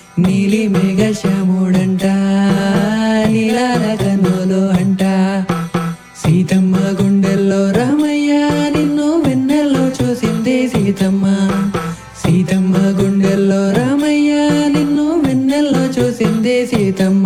నీలి మేఘ శ్యాముడంట నీలాల కన్నులు అంట సీతమ్మ గుండెల్లో రామయ్య నిన్ను వెన్నెల్లో చూసింది సీతమ్మ సీతమ్మ గుండెల్లో రామయ్య నిన్ను వెన్నెల్లో చూసింది సీతమ్మ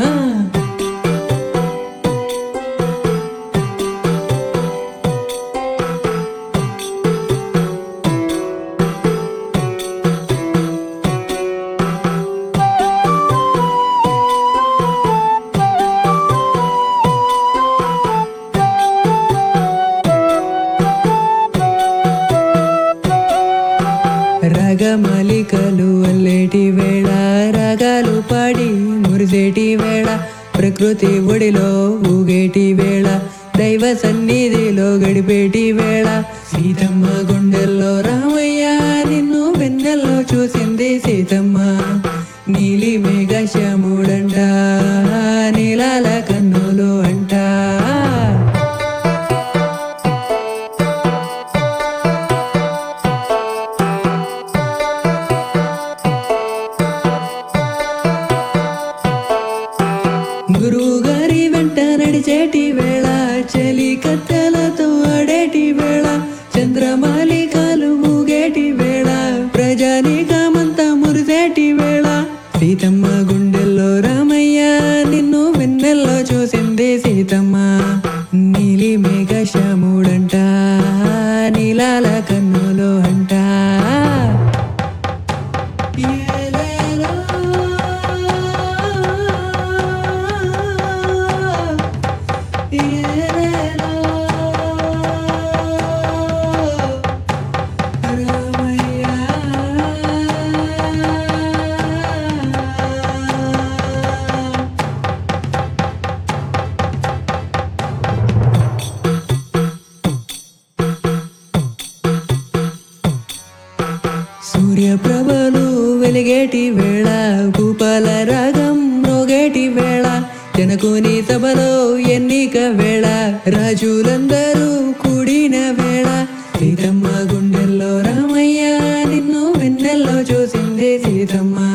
రాగమలికలు అల్లేటి వేళ రాగాలు పాడి మురిసేటి వేళ ప్రకృతి ఒడిలో ఊగేటి వేళ దైవ సన్నిధిలో గడిపేటి వేళ సీతమ్మ గుండెల్లో రామయ్య నిన్ను వెన్నెల్లో చూసింది సీతమ్మ నీలి మేఘ శ్యాముడంట నీలాల కన్నులు అంట గురువుగారి వెంట నడిచేటి వేళ చలి కత్తెలతో ఆడేటి వేళ చంద్రమాలికలు మూగేటి వేళ ప్రజానీకమంతా మురిసేటి వేళ సీతమ్మ గుండెల్లో రామయ్య నిన్ను వెన్నెల్లో చూసింది సీతమ్మ నీలి మేఘ శ్యాముడంట నీలాల కన్నులు అంట సూర్యప్రభలు వెలిగేటి వేళ భూపాల రాగం మ్రోగేటి వేళ జనకుని సభలో ఎన్నిక వేళ రాజులందరూ కూడిన వేళ సీతమ్మ గుండెల్లో రామయ్య నిన్ను వెన్నెల్లో చూసింది సీతమ్మ